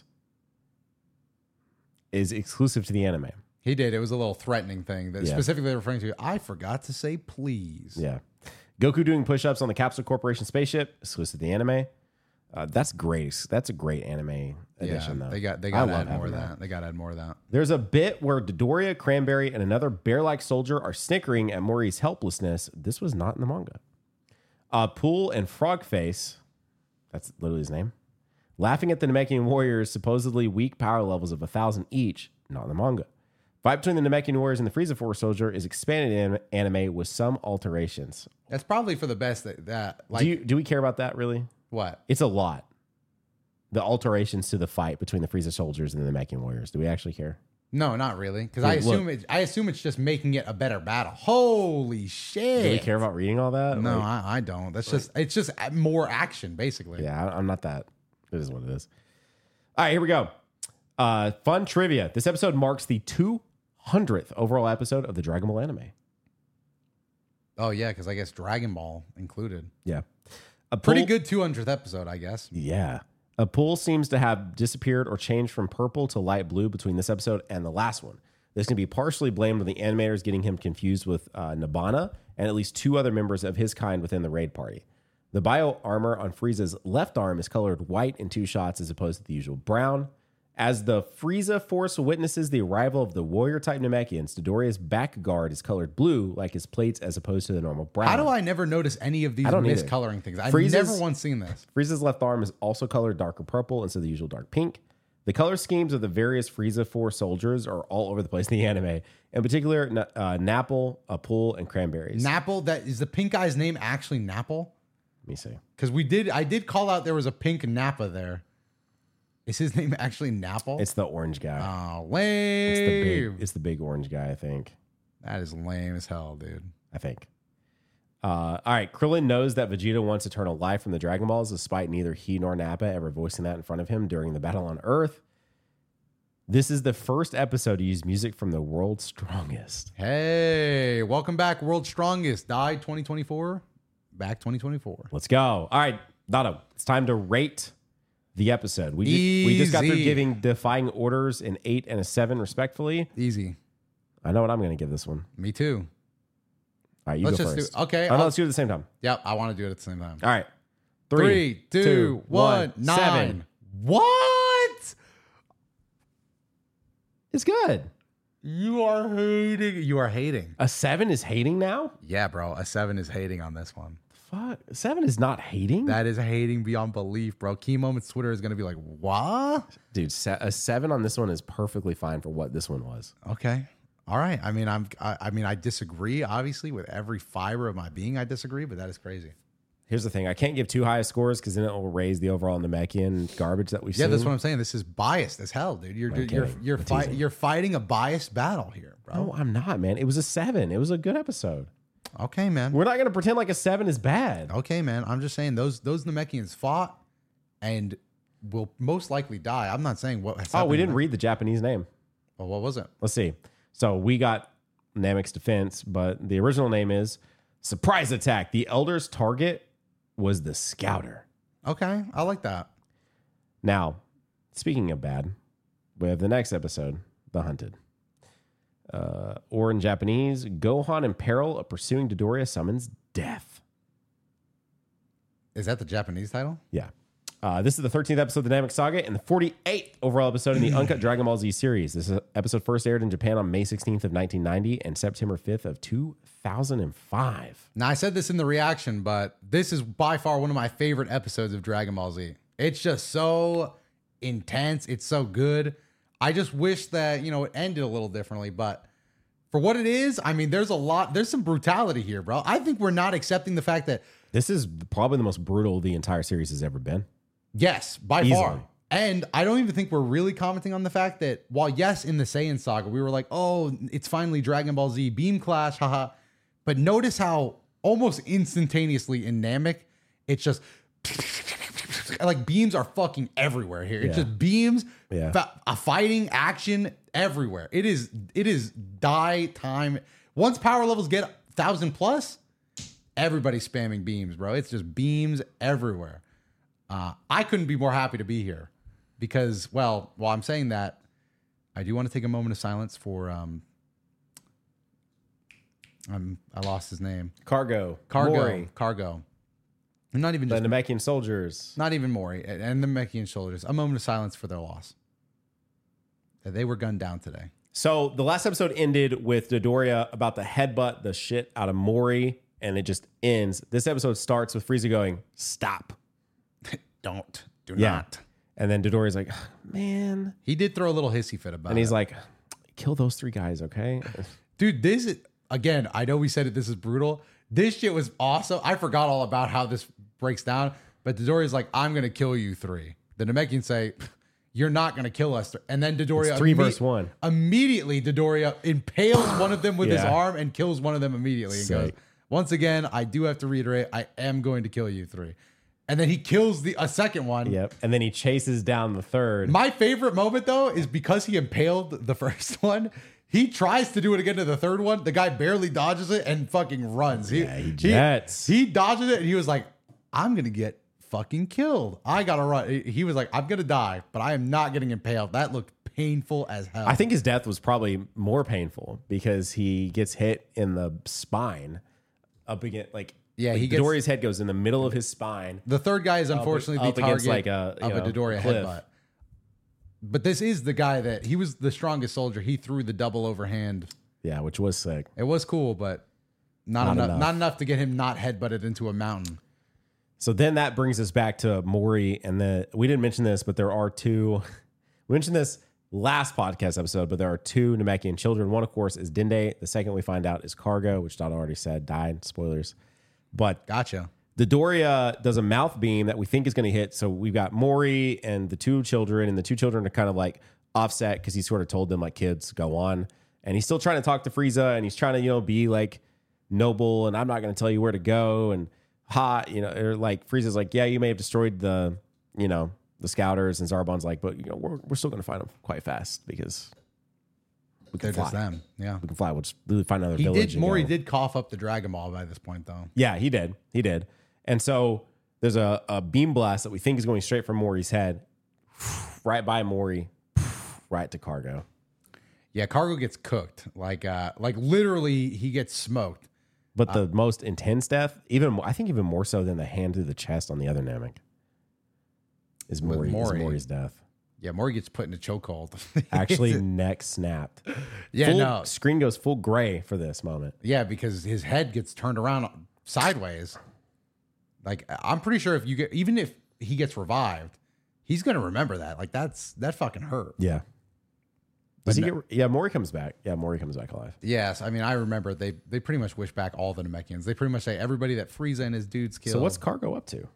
is exclusive to the anime. He did. It was a little threatening thing that Yeah. specifically referring to, I forgot to say please. Yeah. Goku doing push-ups on the Capsule Corporation spaceship, exclusive to the anime. Uh, that's great. That's a great anime edition, yeah, though. they got they I got to love add more of having that. They got to add more of that. There's a bit where Dodoria, Cranberry, and another bear-like soldier are snickering at Mori's helplessness. This was not in the manga. Uh, Pool and Frogface, that's literally his name, laughing at the Namekian warriors' supposedly weak power levels of a thousand each, not in the manga. Fight between the Namekian warriors and the Frieza Force soldier is expanded in anime with some alterations. That's probably for the best that, that like, do you do we care about that really? what? It's a lot. The alterations to the fight between the Frieza soldiers and the Namekian warriors. Do we actually care? No, not really. Because I Look, assume it, I assume it's just making it a better battle. Holy shit. Do we care about reading all that? No, Like, I, I don't. That's just it's just more action, basically. yeah, I- I'm not that. It is what it is. All right, here we go. Uh, fun trivia. This episode marks the two hundredth overall episode of the Dragon Ball anime. Oh yeah, because I guess Dragon Ball included. Yeah. A Pretty pool- good two hundredth episode, I guess. Yeah. A pool seems to have disappeared or changed from purple to light blue between this episode and the last one. This can be partially blamed on the animators getting him confused with uh, Nabana and at least two other members of his kind within the raid party. The bio armor on Frieza's left arm is colored white in two shots as opposed to the usual brown. As the Frieza Force witnesses the arrival of the warrior-type Namekians, Dodoria's back guard is colored blue like his plates as opposed to the normal brown. How do I never notice any of these I don't either. miscoloring things? I've Frieza's- never once seen this. Frieza's left arm is also colored darker purple instead of the usual dark pink. The color schemes of the various Frieza Force soldiers are all over the place in the anime. In particular, Na- uh, Napple, Apul, and Cranberries. Napple, that is the pink guy's name actually Napple? Let me see. Because we did I did call out there was a pink Nappa there. Is his name actually Napple? It's the orange guy. oh, it's the lame. big. It's the big orange guy. I think. That is lame as hell, dude. I think. Uh, all right. Krillin knows that Vegeta wants eternal life from the Dragon Balls, despite neither he nor Nappa ever voicing that in front of him during the battle on Earth. This is the first episode to use music from the World's Strongest. Hey, welcome back, World's Strongest. Died twenty twenty-four. Back twenty twenty-four. Let's go. All right, Dotto, it's time to rate the episode. We just, we just got through Easy. giving Defying Orders an eight and a seven, respectfully. Easy. I know what I'm going to give this one. Me too. All right, you Let's go just first. do okay. Oh, no, I'll- let's do it at the same time. Yep, I want to do it at the same time. All right. Three, two, one, nine. seven. What? It's good. You are hating. You are hating. A seven is hating now? Yeah, bro. A seven is hating on this one. Fuck. A seven is not hating? That is hating beyond belief, bro. Key Moments Twitter is going to be like, what? Dude, se- a seven on this one is perfectly fine for what this one was. Okay. All right. I mean, I'm. I, I mean, I disagree. Obviously, with every fiber of my being, I disagree. But that is crazy. Here's the thing. I can't give too high scores because then it will raise the overall Namekian garbage that we've Yeah, seen. that's what I'm saying. This is biased as hell, dude. You're I'm you're kidding. you're I'm fight, teasing. you're fighting a biased battle here, bro. No, I'm not, man. It was a seven. It was a good episode. Okay, man. We're not going to pretend like a seven is bad. Okay, man. I'm just saying those those Namekians fought and will most likely die. I'm not saying what. Has Oh, we happened didn't to read the Japanese name. them. Well, what was it? Let's see. So we got Namek's defense, but the original name is Surprise Attack. The Elder's target was the Scouter. Okay, I like that. Now, speaking of bad, we have the next episode, The Hunted. Uh, or in Japanese, Gohan in peril of pursuing Dodoria summons death. Is that the Japanese title? Yeah. Uh, this is the thirteenth episode of the Dynamic Saga and the forty-eighth overall episode in the Uncut Dragon Ball Z series. This is, episode first aired in Japan on May sixteenth of nineteen ninety and September fifth of two thousand five. Now, I said this in the reaction, but this is by far one of my favorite episodes of Dragon Ball Z. It's just so intense. It's so good. I just wish that, you know, it ended a little differently, but for what it is, I mean, there's a lot, there's some brutality here, bro. I think we're not accepting the fact that This is probably the most brutal the entire series has ever been. yes, by Easily. far. And I don't even think we're really commenting on the fact that while yes, in the Saiyan saga, we were like, oh, it's finally Dragon Ball Z Beam Clash, haha. But notice how almost instantaneously in Namek, it's just like beams are fucking everywhere here. It's Yeah. just beams, Yeah. fa- a fighting action everywhere. It is, it is die time. Once power levels get thousand plus, everybody's spamming beams, bro. It's just beams everywhere. Uh, I couldn't be more happy to be here because, well, while I'm saying that, I do want to take a moment of silence for, um, um I lost his name. Cargo. Cargo. Mori. Cargo. And not even The just, Namekian soldiers. not even Mori and and the Namekian soldiers. A moment of silence for their loss. They were gunned down today. So the last episode ended with Dodoria about to headbutt the shit out of Mori, and it just ends. This episode starts with Frieza going, stop. Don't. Do Yeah. not. And then Dodoria's like, man. He did throw a little hissy fit about And he's it. like, kill those three guys, okay? Dude, this is, again, I know we said it, this is brutal. This shit was awesome. I forgot all about how this breaks down, but Dodoria's like, I'm going to kill you three. The Namekians say, you're not going to kill us. And then Dodoria, It's three imme- versus one. Immediately, Dodoria impales one of them with his Yeah. arm and kills one of them immediately. And goes, Sick. once again, I do have to reiterate, I am going to kill you three. And then he kills the a second one. Yep. And then he chases down the third. My favorite moment, though, is because he impaled the first one. He tries to do it again to the third one. The guy barely dodges it and fucking runs. He, Yeah, he jets. He, he dodges it and he was like, I'm going to get fucking killed. I got to run. He was like, I'm going to die, but I am not getting impaled. That looked painful as hell. I think his death was probably more painful because he gets hit in the spine up against, like, Yeah, like he gets- Dodoria's head goes in the middle of his spine. the third guy is unfortunately up the against, target like, a, you of a know, Dodoria cliff. headbutt. But this is the guy that he was the strongest soldier. He threw the double overhand. Yeah, which was sick. It was cool, but not, Not enough, enough. Not enough to get him not headbutted into a mountain. So then that brings us back to Mori, and the we didn't mention this, but there are two. We mentioned this last podcast episode, but there are two Namekian children. One, of course, is Dende. The second we find out is Cargo, which Donna already said died. Spoilers. But Gotcha. Dodoria does a mouth beam that we think is going to hit. So we've got Mori and the two children, and the two children are kind of like offset because he sort of told them, like, kids, go on. And he's still trying to talk to Frieza, and he's trying to, you know, be like noble, and I'm not going to tell you where to go, and hot, you know, or like Frieza's like, yeah, you may have destroyed the, you know, the scouters, and Zarbon's like, but, you know, we're, we're still going to find them quite fast because we can They're fly. just them. Yeah. We can fly. We'll just literally find another He village. did. and Mori go. did cough up the Dragon Ball by this point, though. Yeah, he did. He did. And so there's a, a beam blast that we think is going straight from Mori's head, right by Mori, right to Cargo. Yeah, Cargo gets cooked. Like, uh, like literally, he gets smoked. But the most intense death, even more, I think even more so than the hand through the chest on the other Namek, is With Mori, Mori. is Mori's death. Yeah, Mori gets put in a chokehold. Actually, neck snapped. yeah, Full- no, Screen goes full gray for this moment. yeah, because his head gets turned around sideways. Like, I'm pretty sure if you get, even if he gets revived, he's gonna remember that. Like, that's that fucking hurt. Yeah. Does he no- get, yeah, Mori comes back. Yeah, Mori comes back alive. Yes, I mean, I remember they they pretty much wish back all the Namekians. They pretty much say everybody that Frieza and his dudes killed. So what's Cargo up to?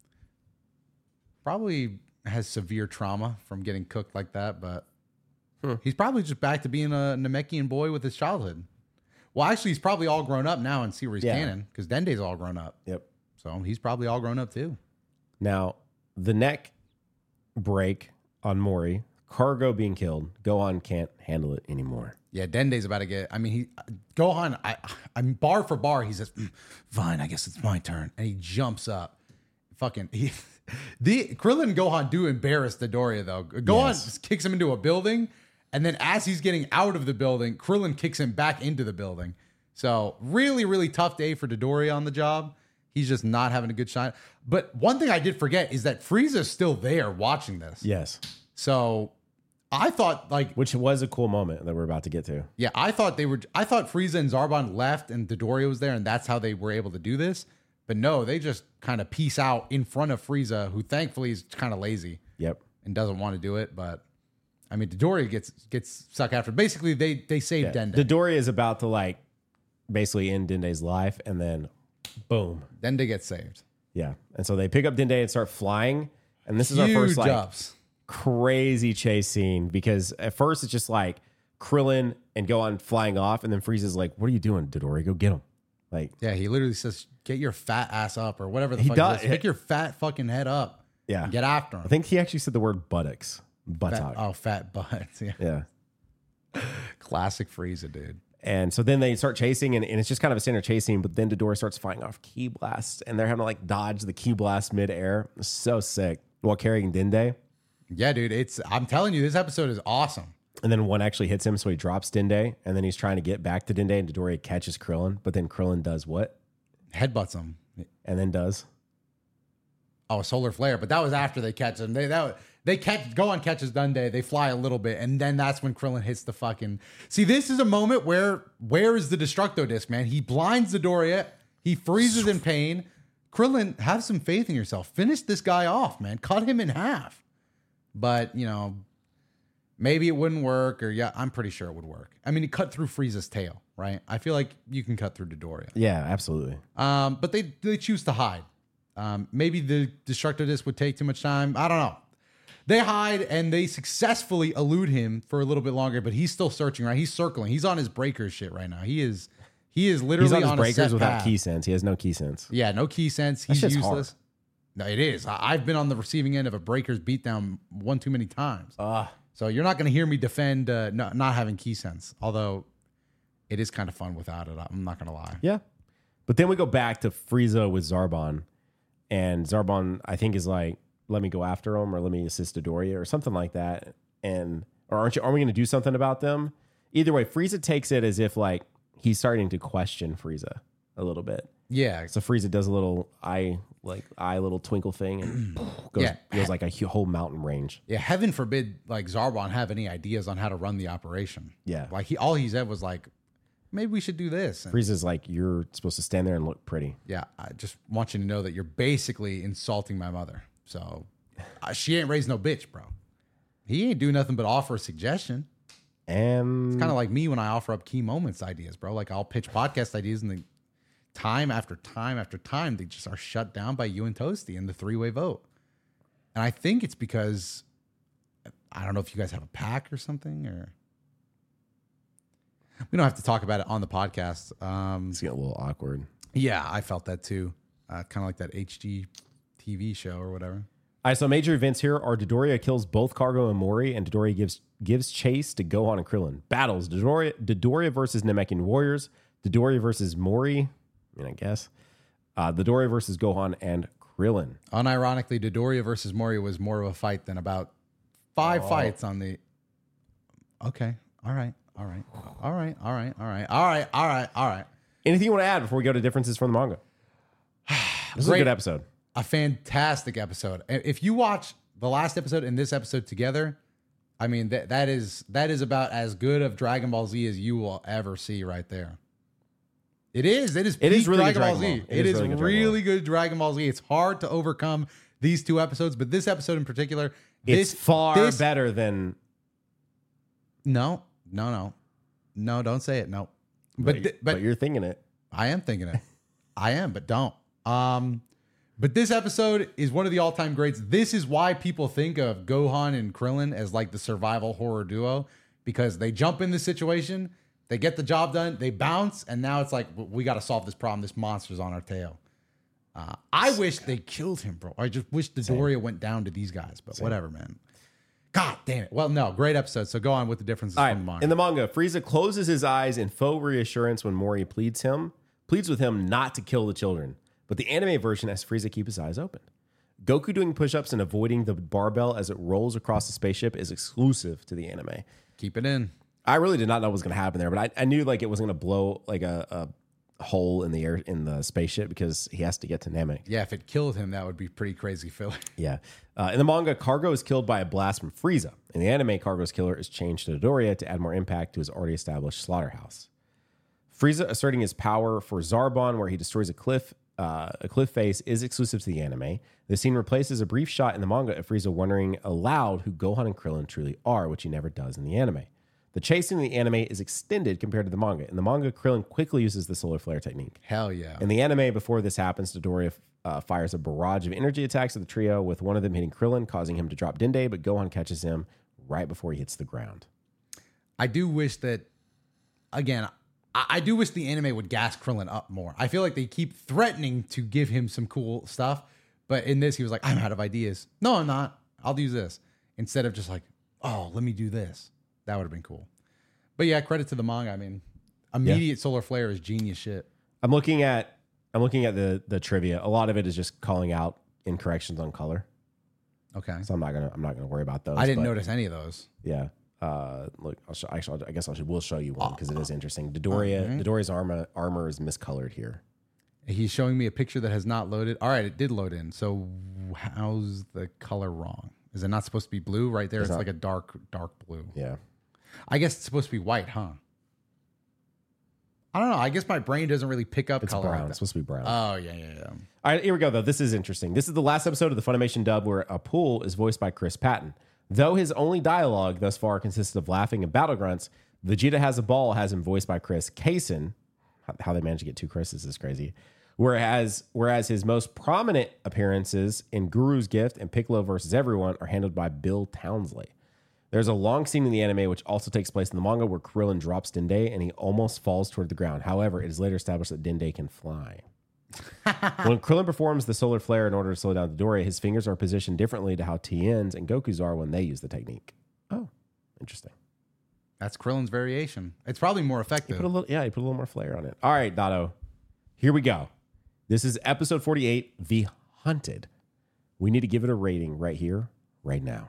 probably has severe trauma from getting cooked like that, but Hmm. he's probably just back to being a Namekian boy with his childhood. Well, actually, he's probably all grown up now in series Yeah. canon because Dende's all grown up. Yep. So he's probably all grown up too. Now, the neck break on Mori, Cargo being killed, Gohan can't handle it anymore. Yeah, Dende's about to get. I mean, he Gohan. I, I'm bar for bar. He says, "Mm, "Fine, I guess it's my turn," and he jumps up. Fucking he, the Krillin and Gohan do embarrass Dodoria though. Gohan Yes. just kicks him into a building, And then as he's getting out of the building, Krillin kicks him back into the building. So really, really tough day for Dodoria on the job. He's just not having a good shine. But one thing I did forget is that Frieza's still there watching this. Yes. So I thought like, Which was a cool moment that we're about to get to. yeah, I thought they were, I thought Frieza and Zarbon left and Dodoria was there and that's how they were able to do this. But no, they just kind of peace out in front of Frieza, who thankfully is kind of lazy Yep. and doesn't want to do it. But I mean, Dodoria gets, gets sucked after. Basically they, they saved Yeah. Dende. Dodoria is about to like basically end Dende's life and then boom. Dende gets saved. Yeah. And so they pick up Dende and start flying. And this is our Huge first like ups. crazy chase scene because at first it's just like Krillin and Gohan flying off. And then Frieza's like, what are you doing, Dodoria? Go get him. Like, Yeah, he literally says, "Get your fat ass up," or whatever the He fuck. does. He says. Pick your fat fucking head up. yeah. And get after him. I think he actually said the word buttocks. Buttock. Fat, oh, fat butts. Yeah. Yeah. Classic Frieza, dude. And so then they start chasing, and, and it's just kind of a standard chase scene. But then Dodoria starts firing off ki blasts, and they're having to like dodge the ki blast midair. It's so sick while carrying Dende. Yeah, dude. It's. I'm telling you, this episode is awesome. And then one actually hits him, so he drops Dende, and then he's trying to get back to Dende, and Dodoria catches Krillin. But then Krillin does what? Headbutts him. And then does Oh, a solar flare, but that was after they catch him. They that they catch Gohan catches Dende. They fly a little bit, and then that's when Krillin hits the fucking. See, this is a moment where where is the Destructo Disc, man? He blinds Dodoria. He freezes in pain. Krillin, have some faith in yourself. Finish this guy off, man. Cut him in half. But you know, maybe it wouldn't work, or yeah, I'm pretty sure it would work. I mean, he cut through Frieza's tail, right? I feel like you can cut through Dodoria. yeah, absolutely. Um, but they they choose to hide. Um, maybe the Destructo Disc would take too much time. I don't know. They hide and they successfully elude him for a little bit longer, but he's still searching, right? He's circling. He's on his breaker shit right now. He is he is literally He's on his on a breakers set without path. key sense. He has no key sense. Yeah, no key sense. He's shit's useless. No, it is. I, I've been on the receiving end of a breakers beatdown one too many times. Ah, So you're not going to hear me defend uh, not, not having key sense, although it is kind of fun without it. I'm not going to lie. yeah. But then we go back to Frieza with Zarbon, and Zarbon, I think, is like, let me go after him or let me assist Dodoria or something like that. And, or aren't you, are we going to do something about them? Either way, Frieza takes it as if like he's starting to question Frieza a little bit. Yeah. So Frieza does a little eye, like eye little twinkle thing and goes, Yeah. goes like a hu- whole mountain range. Yeah, heaven forbid, like Zarbon have any ideas on how to run the operation. Yeah. Like he, all he said was like, maybe we should do this. And Frieza's like, you're supposed to stand there and look pretty. yeah, I just want you to know that you're basically insulting my mother. So uh, she ain't raised no bitch, bro. He ain't do nothing but offer a suggestion. And Kind of like me when I offer up key moments ideas, bro. Like I'll pitch podcast ideas and the time after time after time, they just are shut down by you and Toasty in the three-way vote. And I think it's because, I don't know if you guys have a pack or something, or we don't have to talk about it on the podcast. Um, it's getting a little awkward. yeah, I felt that too. Uh, kind of like that H G T V show or whatever. All right, so major events here are Dodoria kills both Cargo and Mori, and Dodoria gives gives chase to Gohan and Krillin. Battles, Dodoria, Dodoria versus Namekian warriors, Dodoria versus Mori, I mean, I guess. Uh, Dodoria versus Gohan and Krillin. Unironically, Dodoria versus Mori was more of a fight than about five Oh. fights on the. Okay. All right. All right. All right. All right. All right. All right. All right. All right. Anything you want to add before we go to differences from the manga? This is a Great. good episode. A fantastic episode. If you watch the last episode and this episode together, I mean that that is that is about as good of Dragon Ball Z as you will ever see right there. It is. It is. It is peak really good Dragon Ball Dragon Z. Ball. It is really good Dragon really good Dragon Ball Z. It's hard to overcome these two episodes, but this episode in particular, It's this far this- better than. No, no, no, no. Don't say it. No, But, but th- but, but you're thinking it. I am thinking it. I am, but don't. Um, but this episode is one of the all-time greats. This is why people think of Gohan and Krillin as like the survival horror duo, because they jump in the situation, they get the job done, they bounce, and now it's like we got to solve this problem. This monster's on our tail. Uh, I wish they killed him, bro. I just wish the Doria went down to these guys, but whatever, man. God damn it. Well, no, great episode. So go on with the differences All from the right, manga. in the manga, Frieza closes his eyes in faux reassurance when Mori pleads him, pleads with him not to kill the children. But the anime version has Frieza keep his eyes open. Goku doing push-ups and avoiding the barbell as it rolls across the spaceship is exclusive to the anime. Keep it in. I really did not know what was going to happen there, but I, I knew like it wasn't going to blow like a, a hole in the air in the spaceship because he has to get to Namek. Yeah, if it killed him, that would be pretty crazy, Phil. Yeah. Uh, in the manga, Cargo is killed by a blast from Frieza. In the anime, Cargo's killer is changed to Dodoria to add more impact to his already established slaughterhouse. Frieza asserting his power for Zarbon, where he destroys a cliff, uh, a cliff face, is exclusive to the anime. The scene replaces a brief shot in the manga of Frieza wondering aloud who Gohan and Krillin truly are, which he never does in the anime. The chasing in the anime is extended compared to the manga. In the manga, Krillin quickly uses the solar flare technique. Hell yeah. In the anime, before this happens, Dodoria uh, fires a barrage of energy attacks at the trio, with one of them hitting Krillin, causing him to drop Dende, but Gohan catches him right before he hits the ground. I do wish that, again, I, I do wish the anime would gas Krillin up more. I feel like they keep threatening to give him some cool stuff, but in this, he was like, I'm out of ideas. No, I'm not. I'll do this. Instead of just like, oh, let me do this. That would have been cool. But yeah, credit to the manga. I mean, immediate yeah. solar flare is genius shit. I'm looking at I'm looking at the the trivia. A lot of it is just calling out incorrections on color. Okay. So I'm not gonna I'm not gonna worry about those. I didn't but, notice any of those. Yeah. Uh, look, I'll show, actually, I guess I should will show you one because it is interesting. Dodoria right. Dodoria's armor armor is miscolored here. He's showing me a picture that has not loaded. All right, it did load in. So how's the color wrong? Is it not supposed to be blue right there? It's, it's like a dark dark blue. Yeah. I guess it's supposed to be white, huh? I don't know. I guess my brain doesn't really pick up it's color. Brown. Like it's supposed to be brown. Oh, yeah, yeah, yeah. All right, here we go, though. This is interesting. This is the last episode of the Funimation dub where Apul is voiced by Chris Patton. Though his only dialogue thus far consists of laughing and battle grunts, Vegeta Has a Ball has him voiced by Chris Kaysen. How they managed to get two Chris's is crazy. Whereas, whereas his most prominent appearances in Guru's Gift and Piccolo versus Everyone are handled by Bill Townsley. There's a long scene in the anime which also takes place in the manga where Krillin drops Dende and he almost falls toward the ground. However, it is later established that Dende can fly. When Krillin performs the solar flare in order to slow down Dodoria, his fingers are positioned differently to how Tien's and Goku's are when they use the technique. Oh, interesting. That's Krillin's variation. It's probably more effective. You put a little, yeah, you put a little more flair on it. All right, Dotto. Here we go. This is episode forty-eight, The Hunted. We need to give it a rating right here, right now.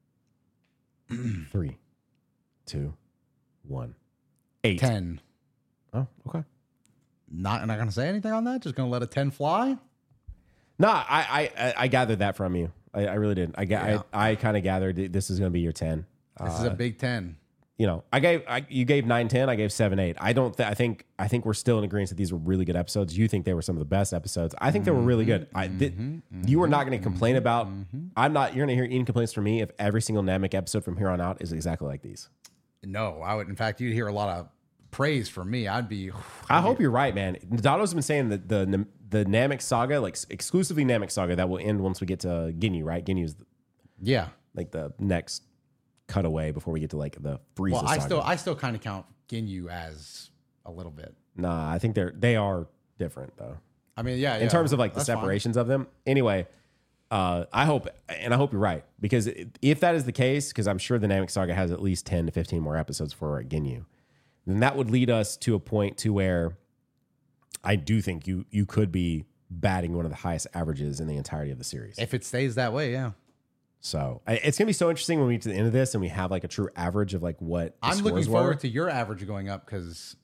Three, two, one, eight. Ten. Oh, okay. Not, not going to say anything on that? Just going to let a ten fly? No, I I, I gathered that from you. I, I really did. I, yeah. I, I kind of gathered this is going to be your ten. This uh, is a big ten. You know, I gave I, you gave nine, ten. I gave seven, eight. I don't. Th- I think I think we're still in agreement that these were really good episodes. You think they were some of the best episodes. I think mm-hmm, they were really good. I th- mm-hmm, mm-hmm, you are not going to complain mm-hmm, about. Mm-hmm. I'm not. You're going to hear any complaints from me if every single Namek episode from here on out is exactly like these. No, I would. In fact, you'd hear a lot of praise from me. I'd be. I hope you're right, man. Dotto's been saying that the the Namek saga, like exclusively Namek saga, that will end once we get to Ginyu. Right? Ginyu's the, yeah, like the next cutaway before we get to like the Frieza well, I saga. still I still kind of count Ginyu as a little bit. Nah, I think they're they are different though. I mean, yeah, in yeah, terms of like the that's separations fine. of them. Anyway, uh, I hope and I hope you're right because if that is the case, because I'm sure the Namek saga has at least ten to fifteen more episodes for Ginyu, then that would lead us to a point to where I do think you you could be batting one of the highest averages in the entirety of the series if it stays that way. Yeah. So I, it's gonna be so interesting when we get to the end of this and we have like a true average of like what the I'm looking scores forward were. to your average going up because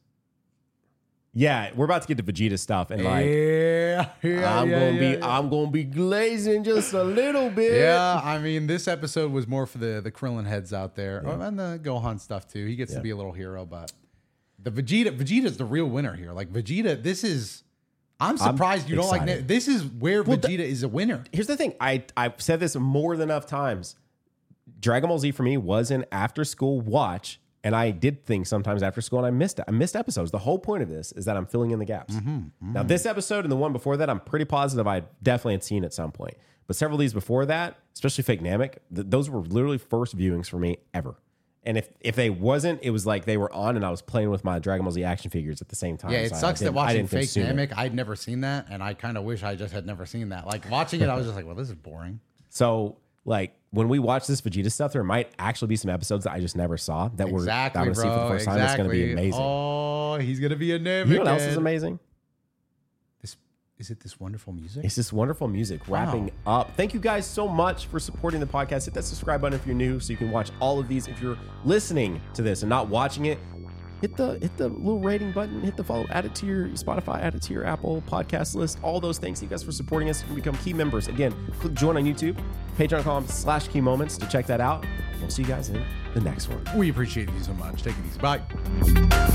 yeah, we're about to get to Vegeta stuff and like yeah, yeah I'm yeah, gonna yeah, be yeah. I'm gonna be glazing just a little bit. Yeah, I mean this episode was more for the the Krillin heads out there Yeah. oh, and the Gohan stuff too. He gets Yeah. to be a little hero, but the Vegeta Vegeta's the real winner here. Like Vegeta, this is. I'm surprised I'm you don't like. excited. This is where Well, Vegeta the- is a winner. Here's the thing. I I've said this more than enough times. Dragon Ball Z for me was an after school watch, and I did things sometimes after school, and I missed it. I missed episodes. The whole point of this is that I'm filling in the gaps. Mm-hmm, mm-hmm. Now, this episode and the one before that, I'm pretty positive I definitely had seen at some point. But several of these before that, especially Fake Namek, th- those were literally first viewings for me ever. And if if they wasn't, it was like they were on, and I was playing with my Dragon Ball Z action figures at the same time. Yeah, it So I sucks that didn't- I watching didn't Fake consume it. Namek, I'd never seen that, and I kind of wish I just had never seen that. Like watching it, I was just like, well, this is boring. So, like, when we watch this Vegeta stuff, there might actually be some episodes that I just never saw that we're Exactly, I'm gonna bro. see for the first time. It's going to be exactly. amazing. Oh, he's gonna be a Namek. You know what else is amazing? This Is it this wonderful music? It's this wonderful music wrapping Wow. up. Thank you guys so much for supporting the podcast. Hit that subscribe button if you're new so you can watch all of these. If you're listening to this and not watching it, hit the hit the little rating button, hit the follow, add it to your Spotify, add it to your Apple podcast list, all those things. Thank you guys for supporting us. You can become key members. Again, click join on YouTube, patreon.com slash key moments to check that out. We'll see you guys in the next one. We appreciate you so much. Take it easy. Bye.